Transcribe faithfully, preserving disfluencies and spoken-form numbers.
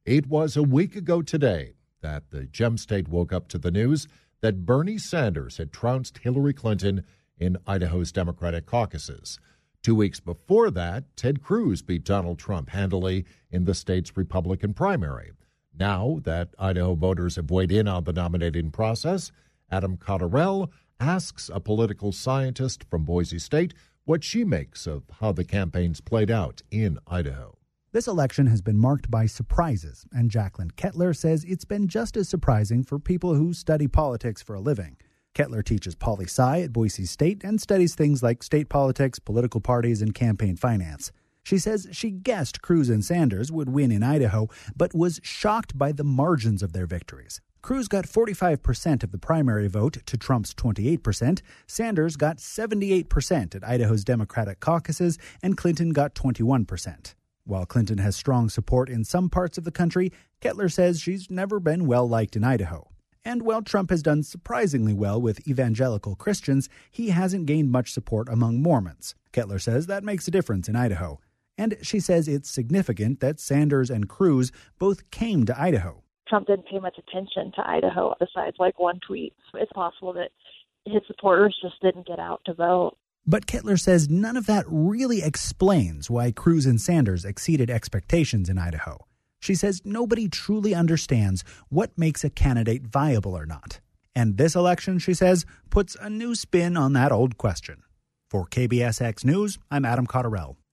It was a week ago today that the Gem State woke up to the news that Bernie Sanders had trounced Hillary Clinton in Idaho's Democratic caucuses. Two weeks before that, Ted Cruz beat Donald Trump handily in the state's Republican primary. Now that Idaho voters have weighed in on the nominating process, Adam Cotterell asks a political scientist from Boise State what she makes of how the campaigns played out in Idaho. This election has been marked by surprises, and Jacqueline Kettler says it's been just as surprising for people who study politics for a living. Kettler teaches poli-sci at Boise State and studies things like state politics, political parties, and campaign finance. She says she guessed Cruz and Sanders would win in Idaho, but was shocked by the margins of their victories. Cruz got forty-five percent of the primary vote to Trump's twenty-eight percent. Sanders got seventy-eight percent at Idaho's Democratic caucuses, and Clinton got twenty-one percent. While Clinton has strong support in some parts of the country, Kettler says she's never been well-liked in Idaho. And while Trump has done surprisingly well with evangelical Christians, he hasn't gained much support among Mormons. Kettler says that makes a difference in Idaho. And she says it's significant that Sanders and Cruz both came to Idaho. Trump didn't pay much attention to Idaho besides like one tweet. It's possible that his supporters just didn't get out to vote. But Kettler says none of that really explains why Cruz and Sanders exceeded expectations in Idaho. She says nobody truly understands what makes a candidate viable or not. And this election, she says, puts a new spin on that old question. For K B S X News, I'm Adam Cotterell.